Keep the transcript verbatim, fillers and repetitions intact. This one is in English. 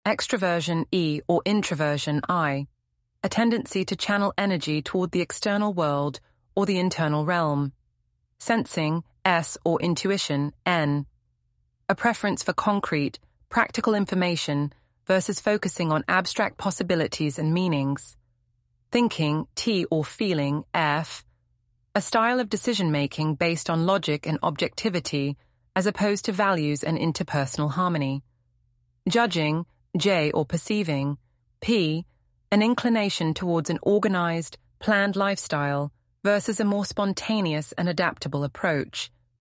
extroversion E or introversion I, a tendency to channel energy toward the external world or the internal realm. Sensing S or intuition N, a preference for concrete, practical information versus focusing on abstract possibilities and meanings. Thinking T or feeling F, a style of decision-making based on logic and objectivity as opposed to values and interpersonal harmony. Judging J or perceiving P, an inclination towards an organized, planned lifestyle versus a more spontaneous and adaptable approach.